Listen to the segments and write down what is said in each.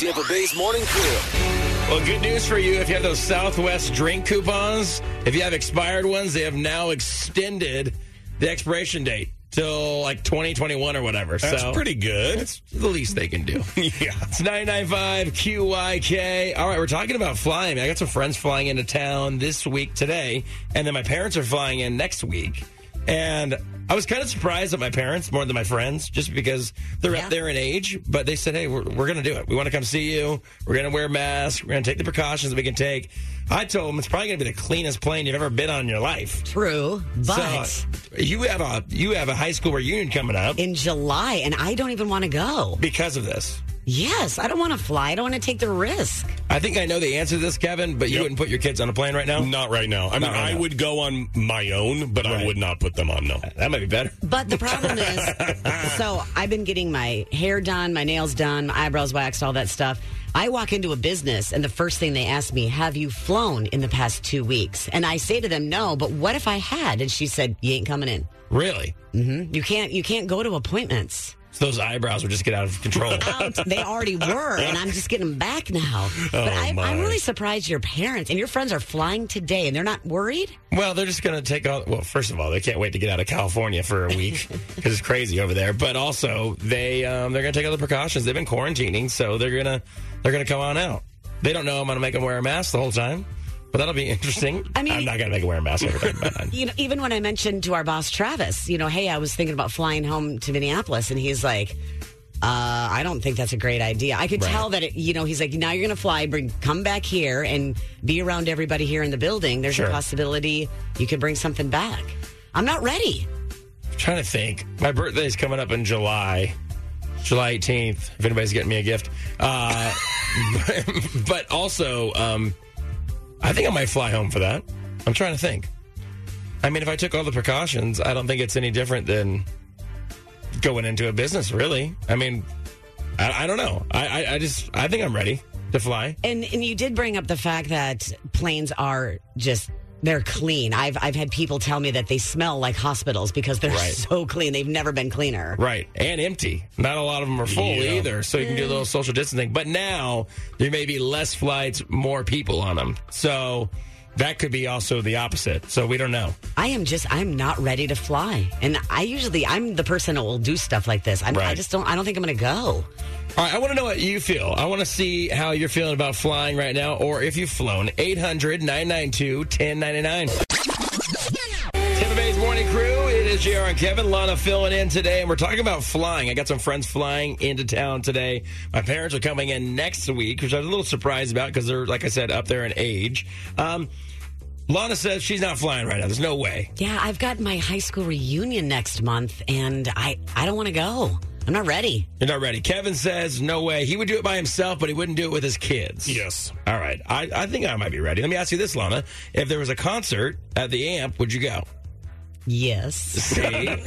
Tampa Bay's morning crew. Well, good news for you. If you have those Southwest drink coupons, if you have expired ones, they have now extended the expiration date till like 2021 or whatever. That's pretty good. That's the least they can do. Yeah. It's 995 QYK. All right, we're talking about flying. I got some friends flying into town this week today, and then my parents are flying in next week. And I was kind of surprised at my parents more than my friends, just because they're up there in age. But they said, hey, we're going to do it. We want to come see you. We're going to wear masks. We're going to take the precautions that we can take. I told them it's probably going to be the cleanest plane you've ever been on in your life. True, but So, you have a high school reunion coming up in July, and I don't even want to go. because of this. Yes, I don't want to fly. I don't want to take the risk. I think I know the answer to this, Kevin, but you Yep. wouldn't put your kids on a plane right now? Not right now. I mean, Not right I now. would go on my own, but Right. I would not put them on, no. That might be better. But the problem is, so I've been getting my hair done, my nails done, my eyebrows waxed, all that stuff. I walk into a business, and the first thing they ask me, have you flown in the past 2 weeks? And I say to them, no, but what if I had? And she said, you ain't coming in. Really? You can't go to appointments. So those eyebrows would just get out of control. They already were, and I'm just getting them back now. But I'm my. really surprised your parents and your friends are flying today, and they're not worried? Well, they're just going to take all. Well, first of all, they can't wait to get out of California for a week because it's crazy over there. But also, they're going to take all the precautions. They've been quarantining, so they're gonna come on out. They don't know I'm going to make them wear a mask the whole time, but that'll be interesting. I mean- I'm not going to make them wear a mask every time. But You know, even when I mentioned to our boss, Travis, hey, I was thinking about flying home to Minneapolis, and he's like, I don't think that's a great idea. I could Right. tell that, he's like, now you're going to fly, come back here and be around everybody here in the building. There's Sure. a possibility you could bring something back. I'm not ready. I'm trying to think. My birthday's coming up in July 18th, if anybody's getting me a gift. But also, I think I might fly home for that. I'm trying to think. I mean, if I took all the precautions, I don't think it's any different than going into a business, really. I mean, I don't know. I think I'm ready to fly. And you did bring up the fact that planes are they're clean. I've had people tell me that they smell like hospitals because they're Right. so clean. They've never been cleaner. Right. And empty. Not a lot of them are full Yeah. either, so you can do a little social distancing. But now there may be less flights, more people on them. So that could be also the opposite. So we don't know. I'm not ready to fly. And I'm the person that will do stuff like this. I Right. don't think I'm going to go. All right, I want to know what you feel. I want to see how you're feeling about flying right now, or if you've flown. 800-992-1099. Tampa Bay's morning crew. It is JR and Kevin. Lana filling in today, and we're talking about flying. I got some friends flying into town today. My parents are coming in next week, which I was a little surprised about because they're, like I said, up there in age. Lana says she's not flying right now. There's no way. Yeah, I've got my high school reunion next month, and I don't want to go. I'm not ready. You're not ready. Kevin says no way. He would do it by himself, but he wouldn't do it with his kids. Yes. All right. I think I might be ready. Let me ask you this, Lana. If there was a concert at the Amp, would you go? Yes. See?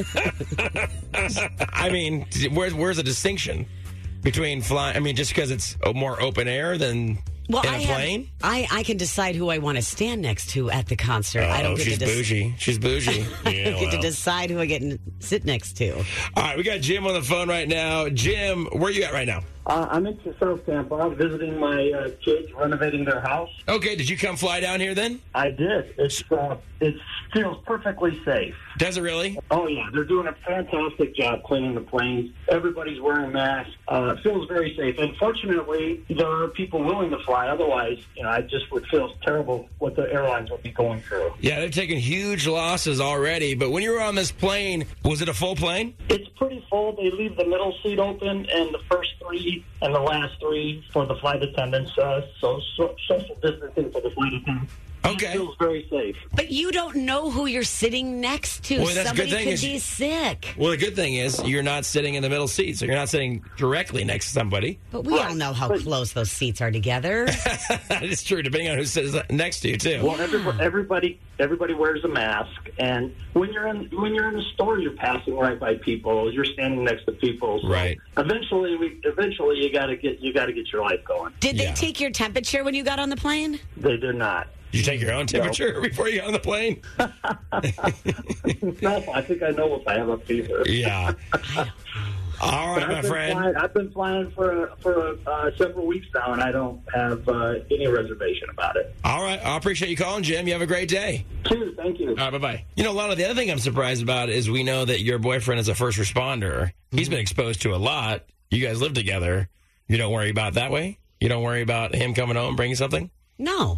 I mean, where's the distinction between flying? I mean, just because it's more open air than in a plane? I can decide who I want to stand next to at the concert. I don't get she's to bougie. She's bougie. I don't get to decide who I get to sit next to. All right, we got Jim on the phone right now. Jim, where are you at right now? I'm in South Tampa. I'm visiting my kids, renovating their house. Okay, did you come fly down here then? I did. It feels perfectly safe. Does it really? Oh, yeah. They're doing a fantastic job cleaning the planes. Everybody's wearing masks. It feels very safe. And fortunately, there are people willing to fly. Otherwise, I just would feel terrible what the airlines would be going through. Yeah, they're taking huge losses already. But when you were on this plane, was it a full plane? It's pretty full. They leave the middle seat open and the first three and the last three for the flight attendants. So social distancing for the flight attendants. Okay. It feels very safe. But you don't know who you're sitting next to. Well, that's a good Somebody thing could is- be sick. Well, the good thing is you're not sitting in the middle seat, so you're not sitting directly next to somebody. But we all know how close those seats are together. It's true, depending on who sits next to you, too. Well, everybody wears a mask, and when you're in a store, you're passing right by people. You're standing next to people. So Right. Eventually, you got to get your life going. Did they Yeah. take your temperature when you got on the plane? They did not. Did you take your own temperature before you got on the plane? No, I think I know if I have a fever. Yeah. I don't know. All right, my friend. I've been flying for several weeks now, and I don't have any reservation about it. All right. I appreciate you calling, Jim. You have a great day. Cheers. Thank you. All right, bye-bye. You know, Lana, the other thing I'm surprised about is we know that your boyfriend is a first responder. He's been exposed to a lot. You guys live together. You don't worry about it that way? You don't worry about him coming home bringing something? No.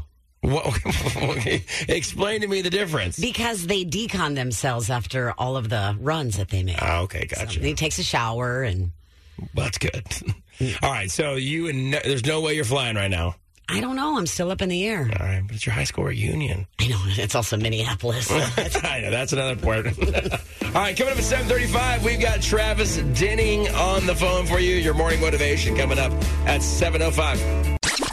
Explain to me the difference. Because they decon themselves after all of the runs that they make. Ah, okay, gotcha. So he takes a shower and... Well, that's good. All right, so there's no way you're flying right now. I don't know. I'm still up in the air. All right, but it's your high school reunion. I know. It's also Minneapolis. I know. That's another part. All right, coming up at 7:35, we've got Travis Denning on the phone for you. Your morning motivation coming up at 7:05.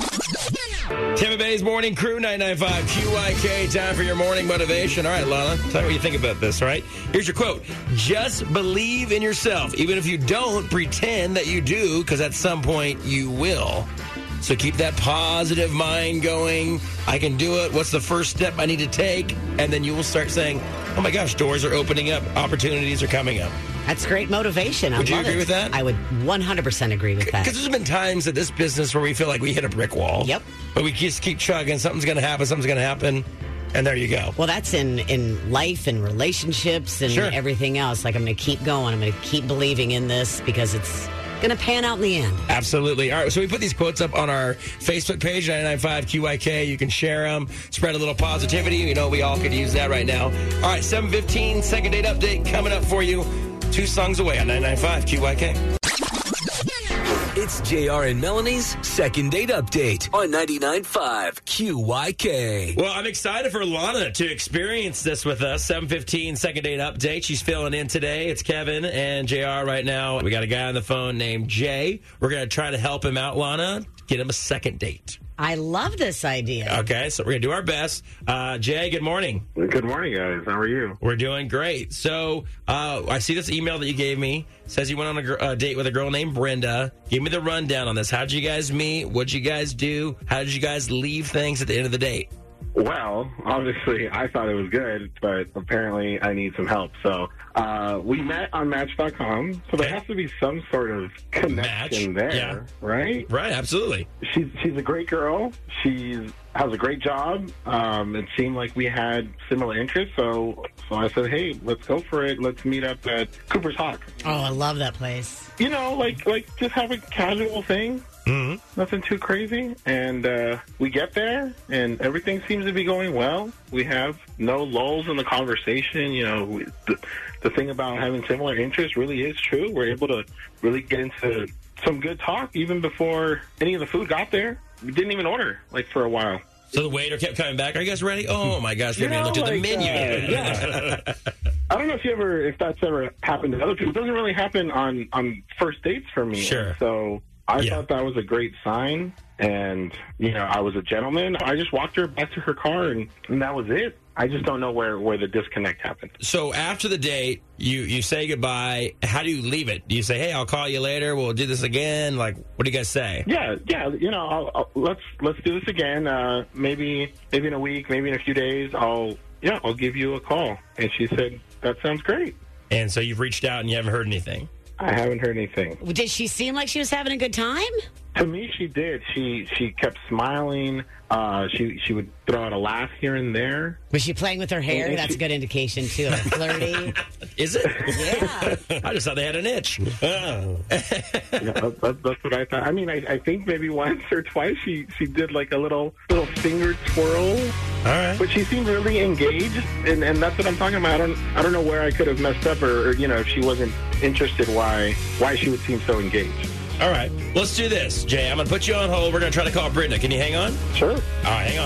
Tampa Bay's Morning Crew, 995 QYK. Time for your morning motivation. All right, Lana, tell me what you think about this, all right? Here's your quote. Just believe in yourself. Even if you don't, pretend that you do, because at some point you will. So keep that positive mind going. I can do it. What's the first step I need to take? And then you will start saying, oh my gosh, doors are opening up. Opportunities are coming up. That's great motivation. Would you agree with that? I would 100% agree with that. Because there's been times at this business where we feel like we hit a brick wall. Yep. But we just keep chugging. Something's going to happen. And there you go. Well, that's in life and relationships and Sure. everything else. Like, I'm going to keep going. I'm going to keep believing in this because it's going to pan out in the end. Absolutely. All right, so we put these quotes up on our Facebook page, 995 QYK. You can share them, spread a little positivity. You know, we all could use that right now. All right, 7:15, second date update coming up for you. 2 songs away on 995 QYK. It's JR and Melanie's second date update on 99.5 QYK. Well, I'm excited for Lana to experience this with us. 7:15, second date update. She's filling in today. It's Kevin and JR right now. We got a guy on the phone named Jay. We're going to try to help him out, Lana, get him a second date. I love this idea. Okay, so we're going to do our best. Jay, good morning. Good morning, guys. How are you? We're doing great. So I see this email that you gave me. Says you went on a date with a girl named Brenda. Give me the rundown on this. How did you guys meet? What did you guys do? How did you guys leave things at the end of the date? Well, obviously, I thought it was good, but apparently I need some help. So we met on Match.com, so there has to be some sort of connection there, yeah. right? Right, absolutely. She's a great girl. She has a great job. It seemed like we had similar interests, so I said, hey, let's go for it. Let's meet up at Cooper's Hawk. Oh, I love that place. You know, like just have a casual thing. Mm-hmm. Nothing too crazy. And we get there, and everything seems to be going well. We have no lulls in the conversation. You know, the thing about having similar interests really is true. We're able to really get into some good talk even before any of the food got there. We didn't even order, like, for a while. So the waiter kept coming back. Are you guys ready? Oh, my gosh. We haven't even looked at the menu yet. Yeah. I don't know if that's ever happened to other people. It doesn't really happen on first dates for me. Sure. So I thought that was a great sign. And, you know, I was a gentleman. I just walked her back to her car, and that was it. I just don't know where the disconnect happened. So after the date, you say goodbye. How do you leave it? Do you say, hey, I'll call you later. We'll do this again? Like, what do you guys say? Yeah. You know, let's do this again. Maybe in a week, maybe in a few days. I'll give you a call. And she said, that sounds great. And so you've reached out and you haven't heard anything? I haven't heard anything. Did she seem like she was having a good time? To me, she did. She kept smiling. She would throw out a laugh here and there. Was she playing with her hair? That's a good indication, too. Like flirty. Is it? Yeah. I just thought they had an itch. Yeah, that's what I thought. I mean, I think maybe once or twice she did like a little finger twirl. All right. But she seemed really engaged, and that's what I'm talking about. I don't know where I could have messed up, or you know, if she wasn't interested, why she would seem so engaged. All right. Let's do this, Jay. I'm going to put you on hold. We're going to try to call Brenda. Can you hang on? Sure. All right, hang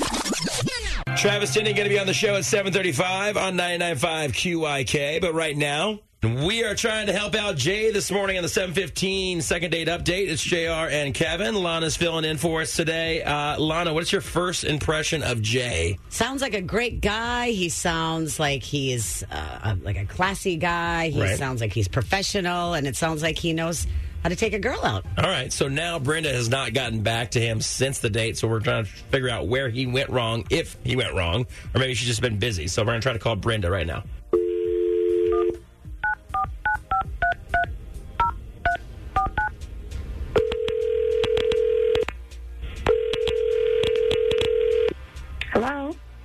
on. Travis Denning going to be on the show at 7:35 on 99.5 QYK. But right now, we are trying to help out Jay this morning on the 7:15 second date update. It's JR and Kevin. Lana's filling in for us today. Lana, what's your first impression of Jay? Sounds like a great guy. He sounds like he is like a classy guy. He sounds like he's professional, and it sounds like he knows how to take a girl out. All right, so now Brenda has not gotten back to him since the date, so we're trying to figure out where he went wrong, if he went wrong, or maybe she's just been busy. So we're going to try to call Brenda right now.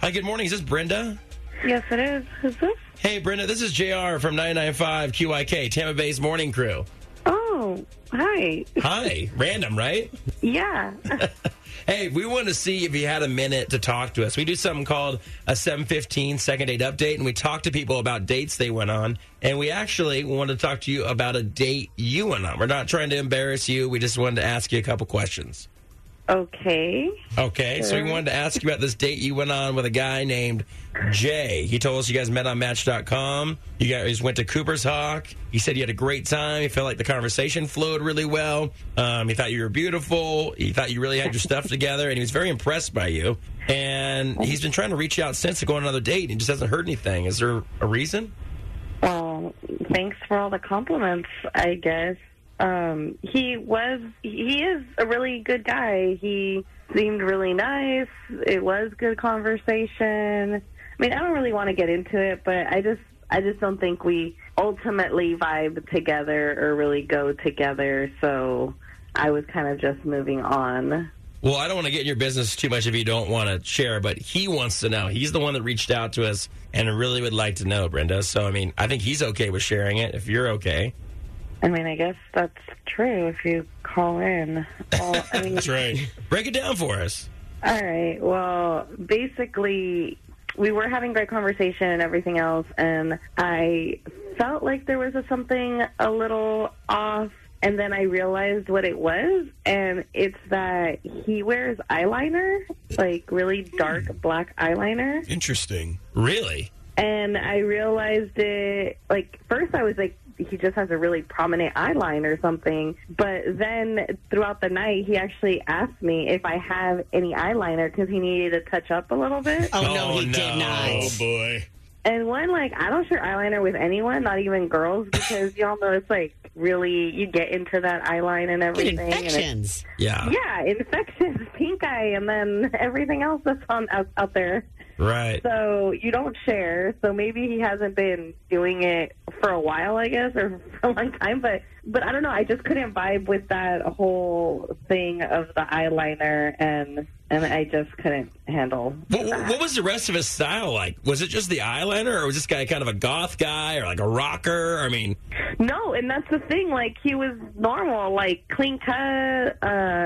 Hi, good morning. Is this Brenda? Yes, it is. Who's this? Hey, Brenda, this is JR from 99.5 QIK, Tampa Bay's morning crew. Oh, hi. Hi. Random, right? Yeah. Hey, we wanted to see if you had a minute to talk to us. We do something called a 7:15 second date update, and we talk to people about dates they went on. And we actually wanted to talk to you about a date you went on. We're not trying to embarrass you. We just wanted to ask you a couple questions. Okay. Okay, so we wanted to ask you about this date you went on with a guy named Jay. He told us you guys met on Match.com. You guys went to Cooper's Hawk. He said you had a great time. He felt like the conversation flowed really well. He thought you were beautiful. He thought you really had your stuff together, and he was very impressed by you. And he's been trying to reach out since to go on another date, and he just hasn't heard anything. Is there a reason? Well, thanks for all the compliments, I guess. He is a really good guy. He seemed really nice. It was good conversation. I mean, I don't really want to get into it, but I just don't think we ultimately vibe together or really go together. So I was kind of just moving on. Well, I don't want to get in your business too much if you don't want to share, but he wants to know. He's the one that reached out to us and really would like to know, Brenda. So, I mean, I think he's okay with sharing it if you're okay. I mean, I guess that's true if you call in. Well, I mean, That's right. Break it down for us. all right. Well, basically, we were having great conversation and everything else, and I felt like there was something a little off, and then I realized what it was, and it's that he wears eyeliner, like really dark black eyeliner. Interesting. Really? And I realized it, like, first I was like, he just has a really prominent eyeline or something. But then throughout the night, he actually asked me if I have any eyeliner because he needed to touch up a little bit. Oh, no, he did not. Oh, boy. And one, like, I don't share eyeliner with anyone, not even girls, because y'all know it's, like, really, you get into that eyeline and Get everything. infections. Yeah. Yeah, infections, pink eye, and then everything else that's out there. Right. So you don't share. So maybe he hasn't been doing it for a while, I guess, or for a long time. But I don't know. I just couldn't vibe with that whole thing of the eyeliner, and I just couldn't handle What was the rest of his style like? Was it just the eyeliner, or was this guy kind of a goth guy or like a rocker? I mean, No, and that's the thing. Like, he was normal, like clean cut.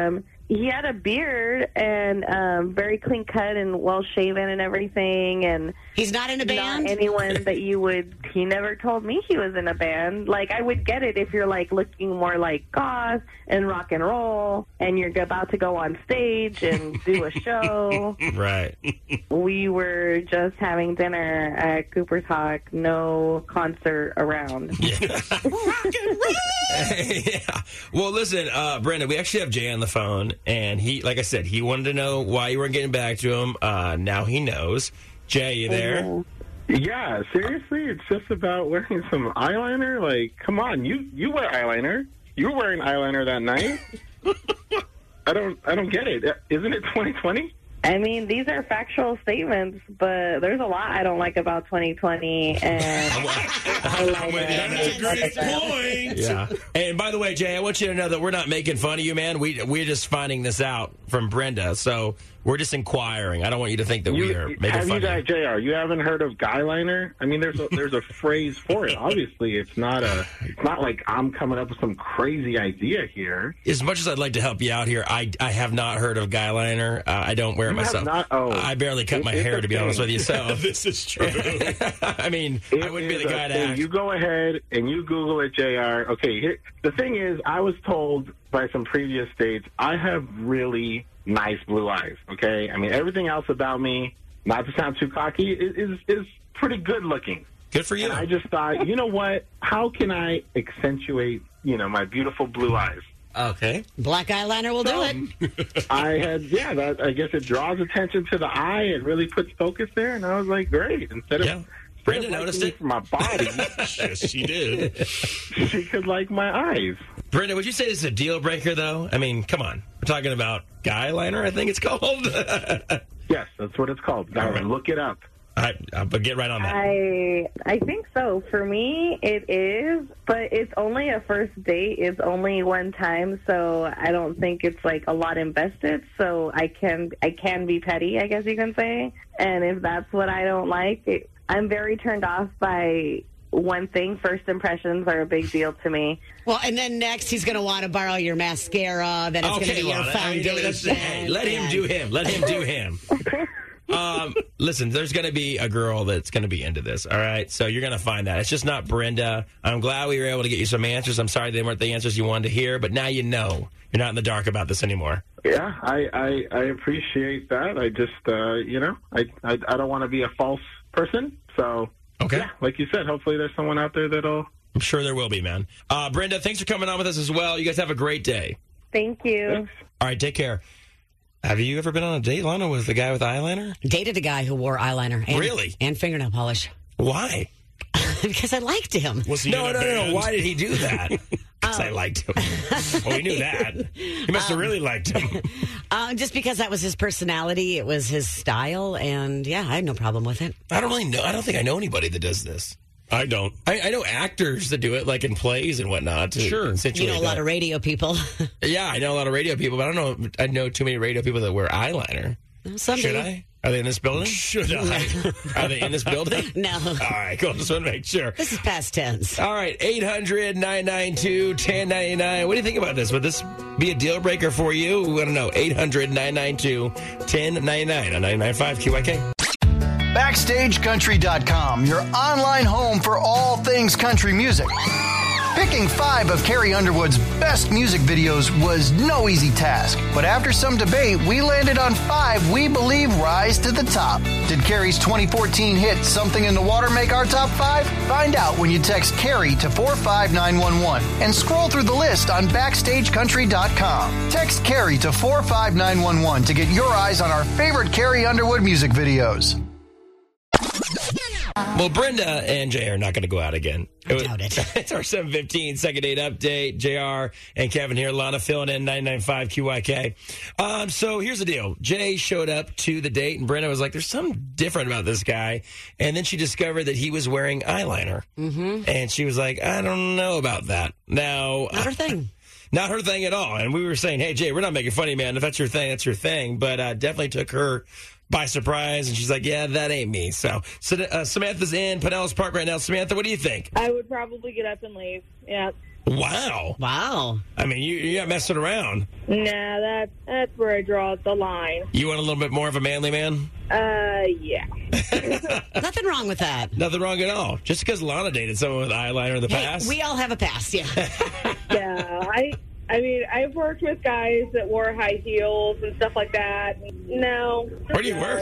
He had a beard and very clean cut and well shaven and everything. And He's not in a band? not anyone that you would. He never told me he was in a band. Like, I would get it if you're like looking more like goth and rock and roll, and you're about to go on stage and do a show. right. We were just having dinner at Cooper's Hawk, no concert around. yeah. Well, listen, Brenda, we actually have Jay on the phone, and he, like I said, he wanted to know why you weren't getting back to him. Now he knows. Jay, you there? Yeah, seriously? It's just about wearing some eyeliner? Like, come on, you wear eyeliner. You were wearing eyeliner that night. I don't get it. Isn't it 2020? I mean, these are factual statements, but there's a lot I don't like about 2020. And That's a great point. Yeah. And by the way, Jay, I want you to know that we're not making fun of you, man. We're just finding this out from Brenda, so we're just inquiring. I don't want you to think that we are making have fun you of guys, you. JR, you haven't heard of guyliner? I mean, there's a phrase for it. Obviously, it's not like I'm coming up with some crazy idea here. As much as I'd like to help you out here, I have not heard of guyliner. I don't wear it You have myself. not? Oh. I barely cut my It's hair, a to be honest thing. with you. So, This is true. I mean, I wouldn't be It the is guy a to thing. ask. You go ahead and you Google it, JR. Okay, the thing is, I was told by some previous dates, I have really nice blue eyes, okay? I mean, everything else about me, not to sound too cocky, is pretty good looking. Good for you. And I just thought, you know what? How can I accentuate, my beautiful blue eyes? Okay. Black eyeliner will do it. I guess it draws attention to the eye. It really puts focus there, and I was like, great. Instead Yeah. of Brenda liking noticed me it. for my body, Yes, she did. she could like my eyes. Brenda, would you say this is a deal breaker, though? I mean, come on. We're talking about guyliner, I think it's called. Yes, that's what it's called. Darwin, look it up. But get right on that. I think so. For me, it is, but it's only a first date. It's only one time, so I don't think it's like a lot invested. So I can be petty, I guess you can say. And if that's what I don't like, I'm very turned off by one thing. First impressions are a big deal to me. Well, and then next he's going to want to borrow your mascara. Then it's going to be your foundation. Hey, let him do him. Let him do him. Listen, there's going to be a girl that's going to be into this, all right? So you're going to find that. It's just not Brenda. I'm glad we were able to get you some answers. I'm sorry they weren't the answers you wanted to hear, but now you know. You're not in the dark about this anymore. Yeah, I appreciate that. I just, I don't want to be a false person. So, okay. Yeah, like you said, hopefully there's someone out there that'll... I'm sure there will be, man. Brenda, thanks for coming on with us as well. You guys have a great day. Thank you. Thanks. All right, take care. Have you ever been on a date, Lana, with the guy with eyeliner? Dated a guy who wore eyeliner. Really? And fingernail polish. Why? Because I liked him. Was he No. in a band? Why did he do that? Because I liked him. Well, we knew that. He must have really liked him. Just because that was his personality. It was his style. And, yeah, I had no problem with it. I don't really know. I don't think I know anybody that does this. I don't. I know actors that do it, like in plays and whatnot. Sure. You know a lot of radio people. Yeah, I know a lot of radio people, but I don't know. I know too many radio people that wear eyeliner. Some Should do. I? Are they in this building? Should I? Are they in this building? No. All right, cool. Just want to make sure. This is past tense. All right, 800-992-1099. What do you think about this? Would this be a deal breaker for you? We want to know. 800-992-1099 on 99.5 QYK. BackstageCountry.com, your online home for all things country music. Picking 5 of Carrie Underwood's best music videos was no easy task, but after some debate, we landed on 5 we believe rise to the top. Did Carrie's 2014 hit Something in the Water make our top 5? Find out when you text Carrie to 45911 and scroll through the list on BackstageCountry.com. Text Carrie to 45911 to get your eyes on our favorite Carrie Underwood music videos. Well, Brenda and Jay are not going to go out again. I doubt it. It's our 7:15 second date update. JR and Kevin here. Lana filling in 99.5 QYK. So here's the deal. Jay showed up to the date, and Brenda was like, there's something different about this guy. And then she discovered that he was wearing eyeliner. Mm-hmm. And she was like, I don't know about that. Now, Not her thing. Not her thing at all. And we were saying, hey, Jay, we're not making fun of you, man. If that's your thing, that's your thing. But definitely took her by surprise, and she's like, yeah, that ain't me. So Samantha's in Pinellas Park right now. Samantha, what do you think? I would probably get up and leave. Yeah. Wow. I mean, you're not messing around. Nah, that's where I draw the line. You want a little bit more of a manly man? Yeah. Nothing wrong with that. Nothing wrong at all. Just because Lana dated someone with eyeliner in the past. We all have a past, yeah. Yeah, I mean, I've worked with guys that wore high heels and stuff like that. No. Where do you no. work?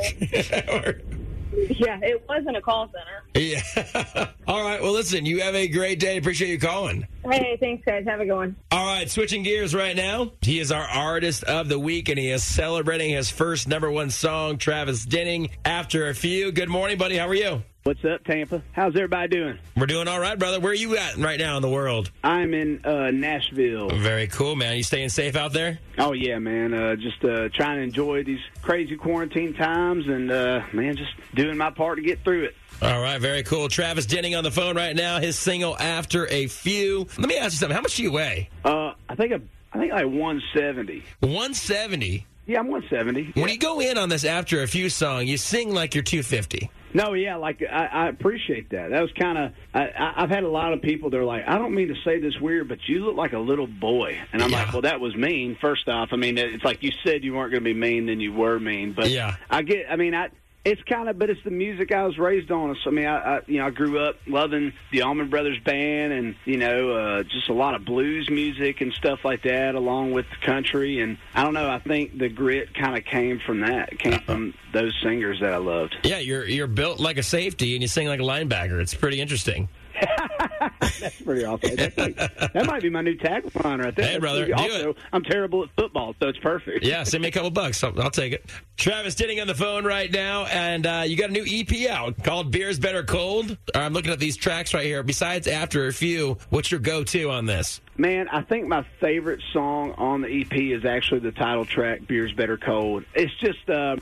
Yeah, it wasn't a call center. Yeah. All right. Well, listen, you have a great day. Appreciate you calling. Hey, thanks, guys. Have a good one. All right. Switching gears right now. He is our artist of the week, and he is celebrating his first #1 song, Travis Denning, After a Few. Good morning, buddy. How are you? What's up, Tampa? How's everybody doing? We're doing all right, brother. Where are you at right now in the world? I'm in Nashville. Very cool, man. You staying safe out there? Oh, yeah, man. Just trying to enjoy these crazy quarantine times and, man, just doing my part to get through it. All right, very cool. Travis Denning on the phone right now. His single, After a Few. Let me ask you something. How much do you weigh? I think like 170. 170? Yeah, I'm 170. When you go in on this After a Few song, you sing like you're 250. No, yeah, like I appreciate that. That was kind of I've had a lot of people that are like, I don't mean to say this weird, but you look like a little boy, and I'm like, well, that was mean. First off, I mean, it's like you said you weren't going to be mean, then you were mean. But yeah, it's kind of, but it's the music I was raised on. So, I mean, I grew up loving the Allman Brothers Band and, just a lot of blues music and stuff like that, along with the country. And I don't know, I think the grit kind of came from that. It came from those singers that I loved. Yeah, you're built like a safety and you sing like a linebacker. It's pretty interesting. That's pretty awesome. That might be my new tagline right there. Hey, brother, do also, it. I'm terrible at football, so it's perfect. Yeah, send me a couple bucks. I'll take it. Travis Denning on the phone right now, and you got a new EP out called Beer's Better Cold. I'm looking at these tracks right here. Besides After a Few, what's your go-to on this? Man, I think my favorite song on the EP is actually the title track, Beer's Better Cold. It's just...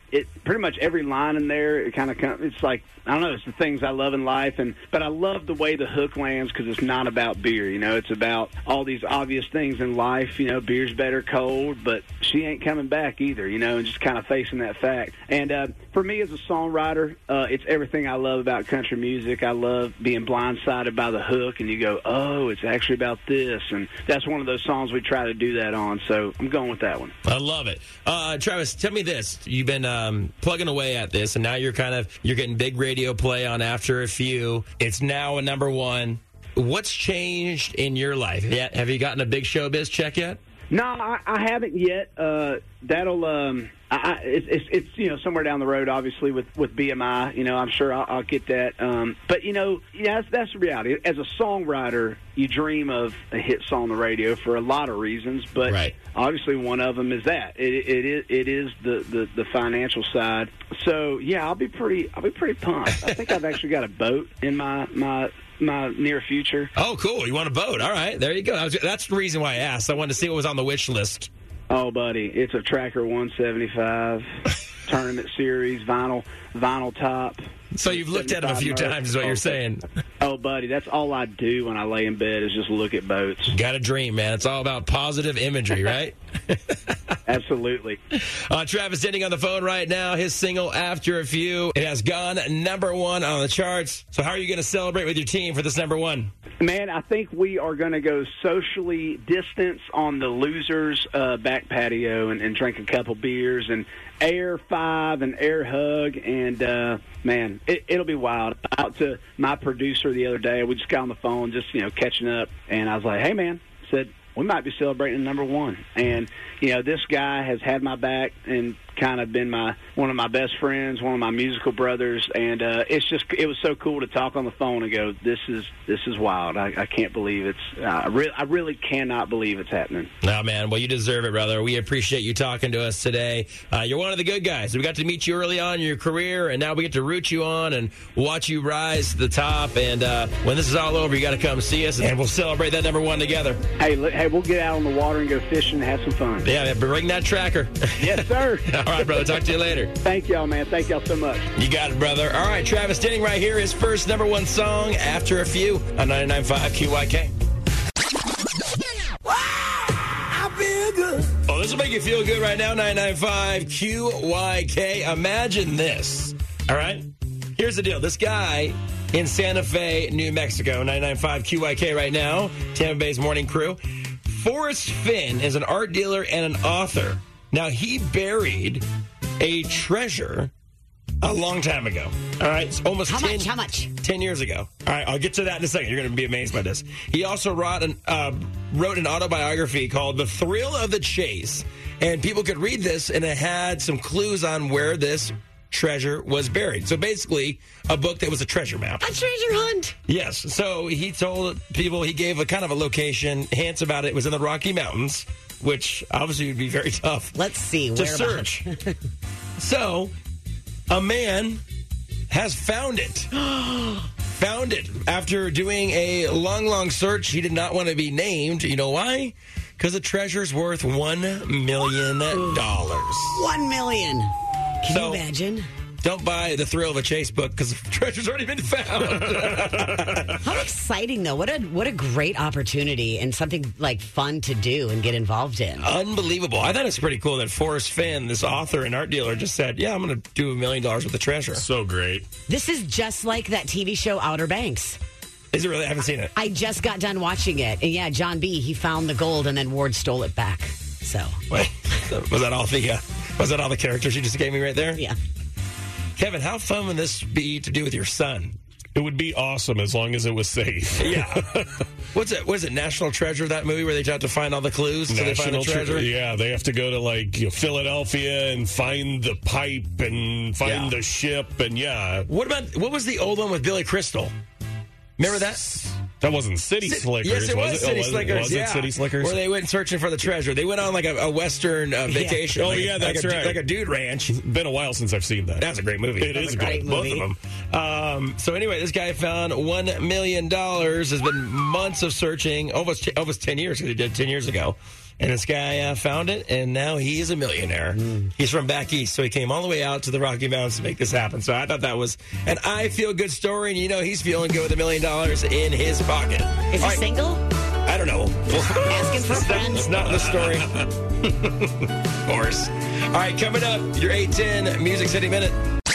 it pretty much every line in there, it's like, I don't know, it's the things I love in life, but I love the way the hook lands because it's not about beer, it's about all these obvious things in life, beer's better cold, but she ain't coming back either, and just kind of facing that fact. And for me as a songwriter, it's everything I love about country music. I love being blindsided by the hook, and you go, oh, it's actually about this, and that's one of those songs we try to do that on, so I'm going with that one. I love it. Travis, tell me this. You've been plugging away at this, and now you're getting big radio play on After a Few. It's now a number one. What's changed in your life? Have you gotten a big showbiz check yet? No, I haven't yet. It's somewhere down the road, obviously, with BMI. I'm sure I'll get that. But that's the reality. As a songwriter, you dream of a hit song on the radio for a lot of reasons, but right. Obviously one of them is that it is the financial side. So I'll be pretty pumped. I think I've actually got a boat in my near future. Oh, cool. You want a boat. All right. There you go. That's the reason why I asked. I wanted to see what was on the wish list. Oh, buddy. It's a Tracker 175 tournament series, vinyl top. So you've looked at them a few times is what you're saying. Oh, buddy, that's all I do when I lay in bed is just look at boats. Got a dream, man. It's all about positive imagery, right? Absolutely. Travis Denning on the phone right now. His single, After a Few, it has gone number one on the charts. So how are you going to celebrate with your team for this number one? Man, I think we are going to go socially distance on the losers' back patio and drink a couple beers and air 5 and air hug. And, man, it'll be wild. Out to my producer the other day. We just got on the phone just, catching up. And I was like, hey, man, said, we might be celebrating number one. And, this guy has had my back and kind of been one of my best friends, one of my musical brothers, and it was so cool to talk on the phone and go, this is wild. I can't believe I really cannot believe it's happening. No, man. Well, you deserve it, brother. We appreciate you talking to us today. You're one of the good guys. We got to meet you early on in your career, and now we get to root you on and watch you rise to the top. And when this is all over, you got to come see us, and we'll celebrate that number one together. Hey, we'll get out on the water and go fishing and have some fun. Yeah, bring that tracker. Yes, sir. All right, brother. Talk to you later. Thank y'all, man. Thank y'all so much. You got it, brother. All right, Travis Denning right here. His first number one song, After a Few, on 99.5 QYK. Wow, I feel good. Oh, this will make you feel good right now, 99.5 QYK. Imagine this. All right? Here's the deal. This guy in Santa Fe, New Mexico, 99.5 QYK right now, Tampa Bay's morning crew. Forrest Finn is an art dealer and an author. Now, he buried a treasure a long time ago. All right? It's almost How much? 10 years ago. All right, I'll get to that in a second. You're going to be amazed by this. He also wrote an autobiography called The Thrill of the Chase. And people could read this, and it had some clues on where this treasure was buried. So basically, a book that was a treasure map. A treasure hunt. Yes. So he told people, he gave a kind of a location, hints about it. It was in the Rocky Mountains, which obviously would be very tough. Let's see. To search. So, a man has found it. Found it. After doing a long search, he did not want to be named. You know why? Because the treasure's worth $1 million. $1 million. Can you imagine? Don't buy the Thrill of a Chase book because the treasure's already been found. How exciting, though. What a great opportunity and something like fun to do and get involved in. Unbelievable. I thought it's pretty cool that Forrest Finn, this author and art dealer, just said, yeah, I'm going to do $1 million with the treasure. So great. This is just like that TV show Outer Banks. Is it really? I haven't seen it. I just got done watching it. And yeah, John B., he found the gold and then Ward stole it back. So. Wait, was that all the characters you just gave me right there? Yeah. Kevin, how fun would this be to do with your son? It would be awesome as long as it was safe. Yeah. What's it? What is it? National Treasure, that movie where they have to find all the clues until they find the treasure? Yeah, they have to go to Philadelphia and find the pipe and find the ship and What was the old one with Billy Crystal? Remember that? That wasn't City Slickers, yes, it was City Slickers. Was it City Slickers? Where they went searching for the treasure. They went on like a Western vacation. Oh, yeah, that's right. Like a dude ranch. It's been a while since I've seen that. That's a great movie. It is a great movie. Both of them. So anyway, this guy found $1 million. Has been months of searching, almost 10 years, because he did 10 years ago. And this guy found it, and now he is a millionaire. He's from back east, so he came all the way out to the Rocky Mountains to make this happen. So I thought that was an I feel good story, and he's feeling good with $1 million in his pocket. Is he single? I don't know. Asking for friends. That's not the story. Of course. All right, coming up, your 810 Music City Minute.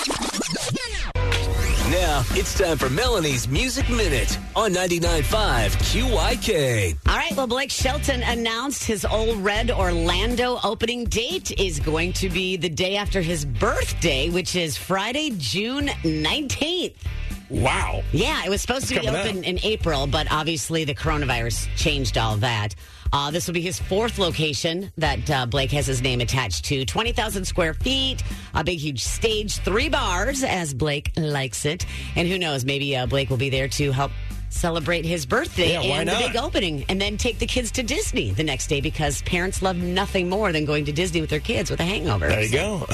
Now, it's time for Melanie's Music Minute on 99.5 QYK. All right, well, Blake Shelton announced his Old Red Orlando opening date is going to be the day after his birthday, which is Friday, June 19th. Wow. Yeah, it was supposed to be open in April, but obviously the coronavirus changed all that. This will be his 4th location that Blake has his name attached to. 20,000 square feet, a big, huge stage, 3 bars, as Blake likes it. And who knows, maybe Blake will be there to help celebrate his birthday and the big opening, and then take the kids to Disney the next day, because parents love nothing more than going to Disney with their kids with a hangover. There you go.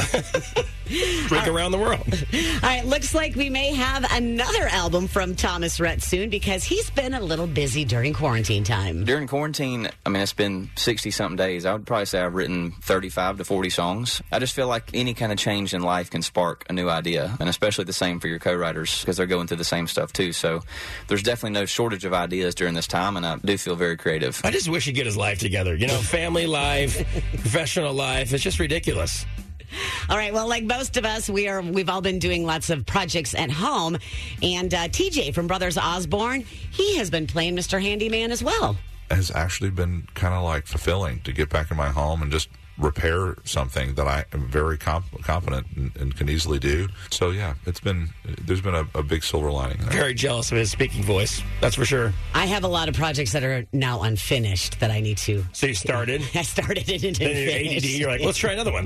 Drink around the world. All right, looks like we may have another album from Thomas Rhett soon, because he's been a little busy during quarantine time. During quarantine, it's been 60-something days. I would probably say I've written 35 to 40 songs. I just feel like any kind of change in life can spark a new idea, and especially the same for your co-writers, because they're going through the same stuff too. So there's definitely no shortage of ideas during this time, and I do feel very creative. I just wish he'd get his life together. Family life, professional life. It's just ridiculous. All right, well, like most of us, we've all been doing lots of projects at home, and TJ from Brothers Osborne, he has been playing Mr. Handyman as well. Has actually been kind of like fulfilling to get back in my home and just repair something that I am very confident and can easily do. So yeah, there's been a big silver lining there. Very jealous of his speaking voice, that's for sure. I have a lot of projects that are now unfinished that I need to. So you started? I started it and didn't finish. ADD, you're like, let's try another one.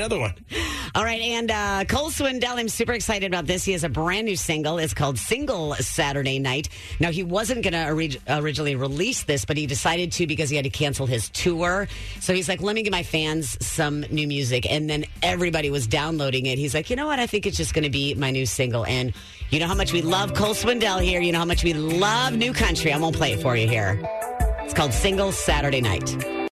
All right, and Cole Swindell, I'm super excited about this. He has a brand new single. It's called Single Saturday Night. Now, he wasn't going to originally release this, but he decided to because he had to cancel his tour. So he's like, let me give my fans some new music. And then everybody was downloading it. He's like, you know what? I think it's just going to be my new single. And you know how much we love Cole Swindell here. You know how much we love new country. I won't play it for you here. It's called Single Saturday Night.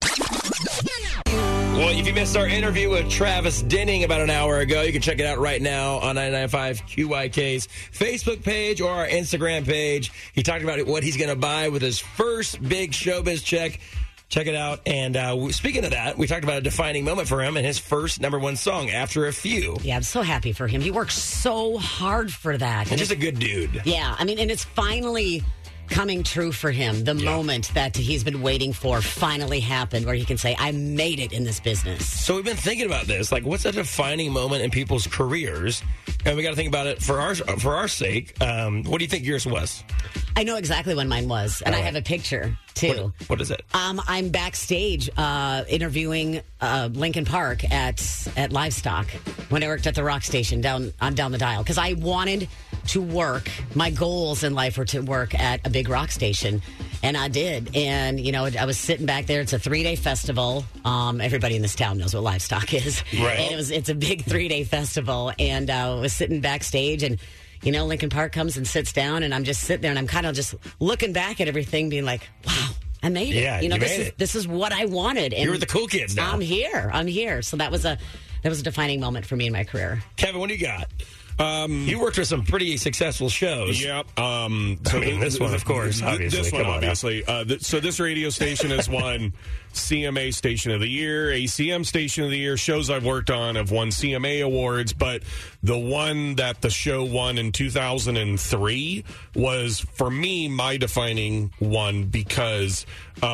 Well, if you missed our interview with Travis Denning about an hour ago, you can check it out right now on 99.5 QYK's Facebook page or our Instagram page. He talked about what he's going to buy with his first big showbiz check. Check it out. And speaking of that, we talked about a defining moment for him and his first #1 song, After a Few. Yeah, I'm so happy for him. He worked so hard for that. And just a good dude. Yeah, and it's finally coming true for him. The moment that he's been waiting for finally happened, where he can say, I made it in this business. So we've been thinking about this. Like, what's a defining moment in people's careers? And we got to think about it for our sake. What do you think yours was? I know exactly when mine was, and I have a picture too. What is it? I'm backstage interviewing Lincoln Park at Livestock when I worked at the rock station down the dial, because I wanted to work. My goals in life were to work at a big rock station, and I did. And I was sitting back there. It's a 3-day festival. Everybody in this town knows what Livestock is, right? And it's a big 3-day festival, and I was sitting backstage and. Lincoln Park comes and sits down, and I'm just sitting there, and I'm kind of just looking back at everything, being like, wow, I made it. Yeah, this is what I wanted. And you're with the cool kids now. I'm here. So that was a defining moment for me in my career. Kevin, what do you got? You worked with some pretty successful shows. Yep. This one, of course, obviously. This one, obviously. So this radio station has won CMA Station of the Year, ACM Station of the Year. Shows I've worked on have won CMA awards, but the one that the show won in 2003 was, for me, my defining one, because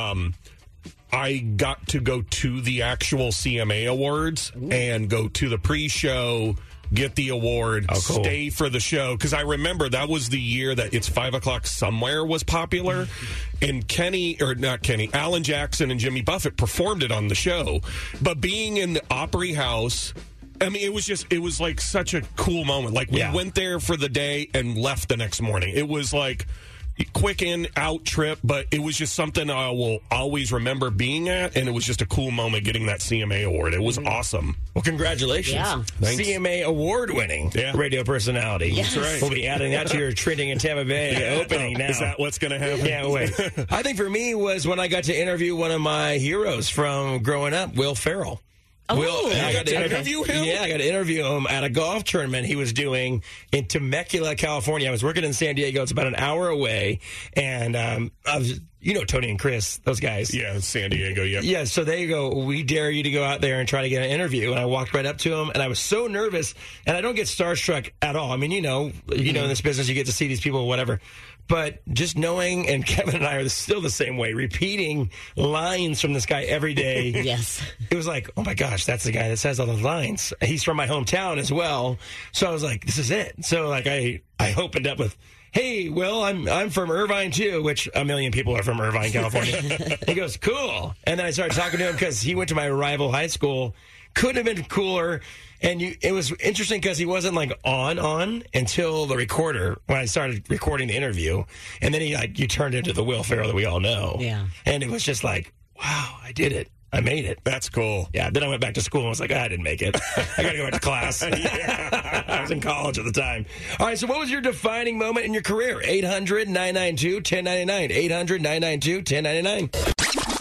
I got to go to the actual CMA awards and go to the pre-show, get the award, stay for the show. Because I remember that was the year that It's 5 O'Clock Somewhere was popular. And Alan Jackson and Jimmy Buffett performed it on the show. But being in the Opry House, it was like such a cool moment. Like, we went there for the day and left the next morning. It was like, quick in out trip, but it was just something I will always remember being at, and it was just a cool moment getting that CMA award. It was awesome. Well, congratulations. Yeah. Thanks. CMA award-winning radio personality. Yes. That's right. We'll be adding that to your Trending in Tampa Bay opening now. Is that what's going to happen? Yeah, wait. I think for me was when I got to interview one of my heroes from growing up, Will Ferrell. I got to interview him? Yeah, I got to interview him at a golf tournament he was doing in Temecula, California. I was working in San Diego. It's about an hour away. And I was, Tony and Chris, those guys. Yeah, San Diego, yeah. Yeah, so they go, we dare you to go out there and try to get an interview. And I walked right up to him, and I was so nervous. And I don't get starstruck at all. I mean, in this business, you get to see these people, whatever. But just knowing, and Kevin and I are still the same way, repeating lines from this guy every day. Yes. It was like, oh my gosh, that's the guy that says all the lines. He's from my hometown as well. So I was like, this is it. So like I opened up with, hey, Will, I'm from Irvine too, which a million people are from Irvine, California. He goes, cool. And then I started talking to him because he went to my rival high school. Couldn't have been cooler. And it was interesting because he wasn't like on until the recorder when I started recording the interview. And then you turned into the Will Ferrell that we all know. Yeah. And it was just like, wow, I did it. I made it. That's cool. Yeah. Then I went back to school and was like, I didn't make it. I got to go back to class. I was in college at the time. All right. So what was your defining moment in your career? 800-992-1099. 800-992-1099.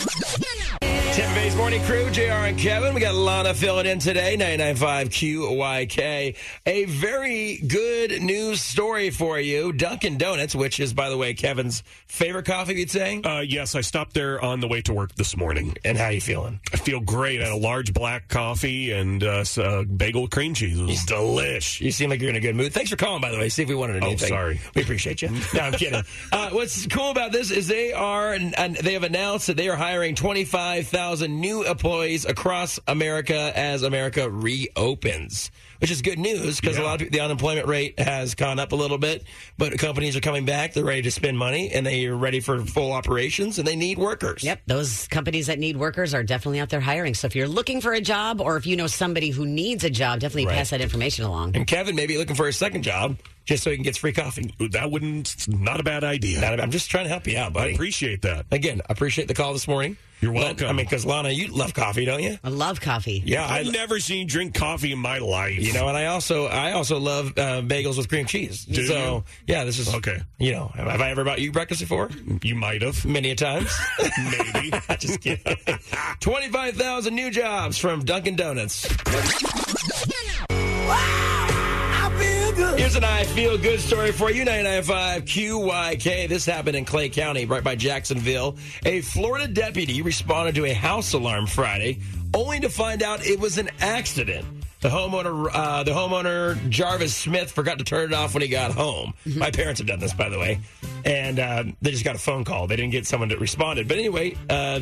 Tampa Bay's Morning Crew, JR and Kevin. We got Lana filling in today, 99.5 QYK. A very good news story for you. Dunkin' Donuts, which is, by the way, Kevin's favorite coffee, you'd say? Yes, I stopped there on the way to work this morning. And how you feeling? I feel great. I had a large black coffee and bagel with cream cheese. It was delish. You seem like you're in a good mood. Thanks for calling, by the way. See if we wanted anything. Oh, sorry. We appreciate you. No, I'm kidding. What's cool about this is they have announced that they are hiring 25,000 new employees across America as America reopens, which is good news because a lot of the unemployment rate has gone up a little bit, but companies are coming back. They're ready to spend money, and they are ready for full operations, and they need workers. Yep, those companies that need workers are definitely out there hiring. So if you're looking for a job or if you know somebody who needs a job, definitely pass that information along. And Kevin may be looking for a second job just so he can get free coffee. Not a bad idea. I'm just trying to help you out, buddy. I appreciate that. Again, I appreciate the call this morning. You're welcome. Because Lana, you love coffee, don't you? I love coffee. Yeah, I've never seen you drink coffee in my life. You know, and I also love bagels with cream cheese. Do you? Yeah, this is okay. Have I ever bought you breakfast before? You might have. Many a times. Maybe. Just kidding. 25,000 new jobs from Dunkin' Donuts. Here's an I Feel Good story for you, 99.5 QYK. This happened in Clay County, right by Jacksonville. A Florida deputy responded to a house alarm Friday, only to find out it was an accident. The homeowner, Jarvis Smith, forgot to turn it off when he got home. Mm-hmm. My parents have done this, by the way. And they just got a phone call. They didn't get someone that responded. But anyway,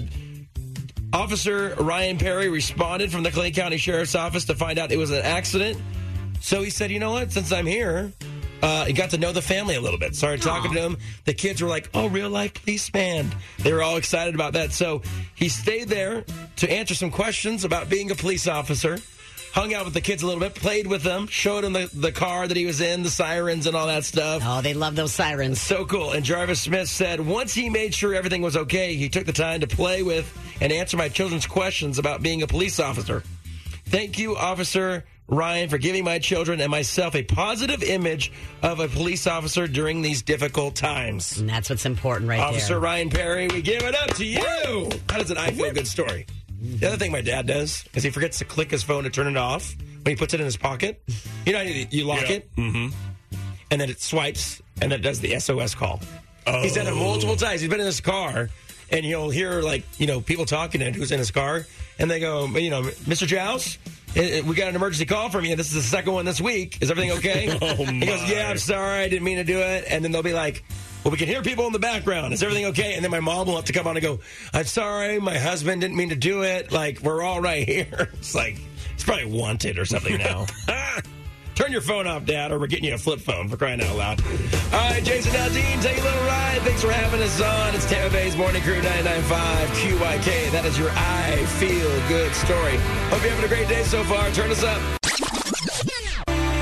Officer Ryan Perry responded from the Clay County Sheriff's Office to find out it was an accident. So he said, you know what, since I'm here, he got to know the family a little bit. Started talking to them. The kids were like, oh, real-life policeman. They were all excited about that. So he stayed there to answer some questions about being a police officer, hung out with the kids a little bit, played with them, showed them the car that he was in, the sirens and all that stuff. Oh, they love those sirens. So cool. And Jarvis Smith said, once he made sure everything was okay, he took the time to play with and answer my children's questions about being a police officer. Thank you, Officer Ryan, for giving my children and myself a positive image of a police officer during these difficult times. And that's what's important right Officer there. Ryan Perry, we give it up to you. That is an I Feel Good story. The other thing my dad does is he forgets to click his phone to turn it off when he puts it in his pocket. You know, you lock it, and then it swipes, and then it does the SOS call. Oh. He's done it multiple times. He's been in his car, and you'll hear, people talking to who's in his car, and they go, Mr. Joust, we got an emergency call from you. This is the second one this week. Is everything okay? He goes, yeah, I'm sorry. I didn't mean to do it. And then they'll be like, well, we can hear people in the background. Is everything okay? And then my mom will have to come on and go, I'm sorry. My husband didn't mean to do it. We're all right here. It's like, it's probably wanted or something now. Turn your phone off, Dad, or we're getting you a flip phone, for crying out loud. All right, Jason Aldean, take a little ride. Thanks for having us on. It's Tampa Bay's Morning Crew 99.5 QYK. That is your I Feel Good story. Hope you're having a great day so far. Turn us up.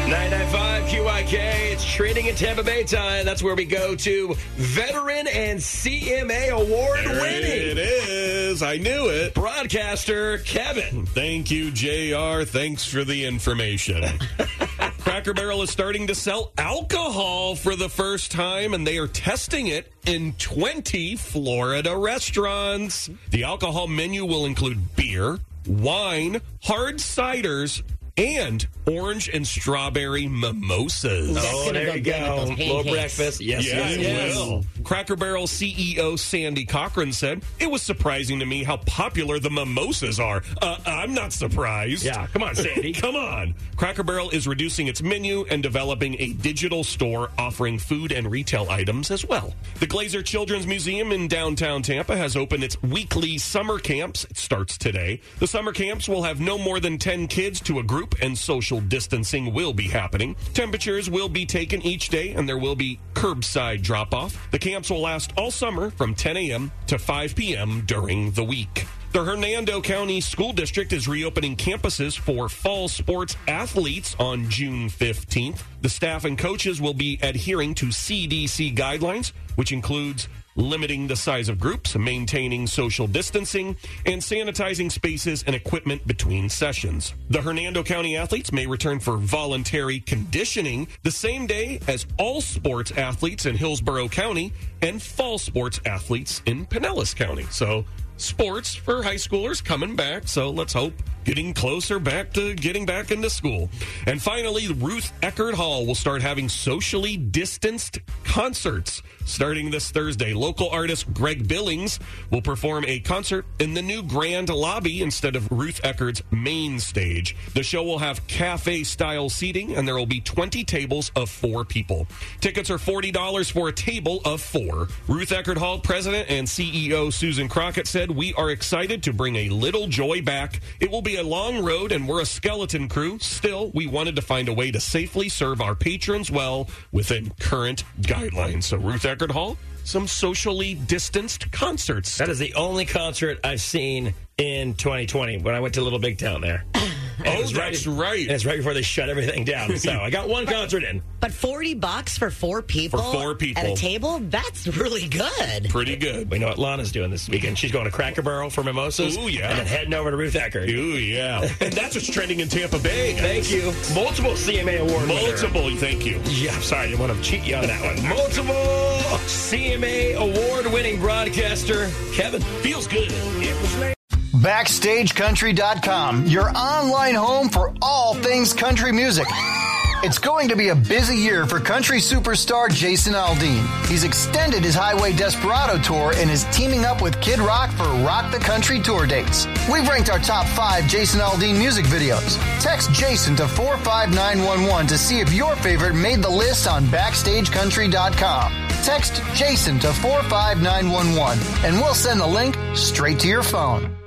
995 QIK. It's Training in Tampa Bay time. That's where we go to veteran and CMA award-winning. It is. I knew it. Broadcaster Kevin. Thank you, JR. Thanks for the information. Cracker Barrel is starting to sell alcohol for the first time, and they are testing it in 20 Florida restaurants. The alcohol menu will include beer, wine, hard ciders, and orange and strawberry mimosas. Oh, there you go. Little breakfast. Yes, it will. Cracker Barrel CEO Sandy Cochran said, "It was surprising to me how popular the mimosas are." I'm not surprised. Yeah, come on, Sandy. Come on. Cracker Barrel is reducing its menu and developing a digital store offering food and retail items as well. The Glazer Children's Museum in downtown Tampa has opened its weekly summer camps. It starts today. The summer camps will have no more than 10 kids to a group, and social distancing will be happening. Temperatures will be taken each day, and there will be curbside drop-off. The camps will last all summer from 10 a.m. to 5 p.m. during the week. The Hernando County School District is reopening campuses for fall sports athletes on June 15th. The staff and coaches will be adhering to CDC guidelines, which includes limiting the size of groups, maintaining social distancing, and sanitizing spaces and equipment between sessions. The Hernando County athletes may return for voluntary conditioning the same day as all sports athletes in Hillsborough County and fall sports athletes in Pinellas County. So sports for high schoolers coming back, so let's hope getting closer back to getting back into school. And finally, Ruth Eckerd Hall will start having socially distanced concerts starting this Thursday. Local artist Greg Billings will perform a concert in the new Grand Lobby instead of Ruth Eckerd's main stage. The show will have cafe-style seating, and there will be 20 tables of 4 people. Tickets are $40 for a table of 4. Ruth Eckerd Hall president and CEO Susan Crockett said, "We are excited to bring a little joy back. It will be a long road, and we're a skeleton crew. Still, we wanted to find a way to safely serve our patrons well within current guidelines." So Ruth Eckerd Hall, some socially distanced concerts. That is the only concert I've seen in 2020 when I went to Little Big Town there. Oh, that's right. And it's right before they shut everything down. So I got one concert in. But $40 for 4 people? For 4 people. At a table? That's really good. Pretty good. We know what Lana's doing this weekend. She's going to Cracker Barrel for mimosas. Ooh, yeah. And then heading over to Ruth Eckerd. Ooh, yeah. And that's what's trending in Tampa Bay, guys. Thank you. Multiple CMA award Multiple, thank you. Yeah, sorry, I didn't want to cheat you on that one. Multiple CMA award-winning broadcaster, Kevin. Feels good. It was late. BackstageCountry.com, your online home for all things country music. It's going to be a busy year for country superstar Jason Aldean. He's extended his Highway Desperado tour and is teaming up with Kid Rock for Rock the Country tour dates. We've ranked our top 5 Jason Aldean music videos. Text Jason to 45911 to see if your favorite made the list on BackstageCountry.com. Text Jason to 45911 and we'll send the link straight to your phone.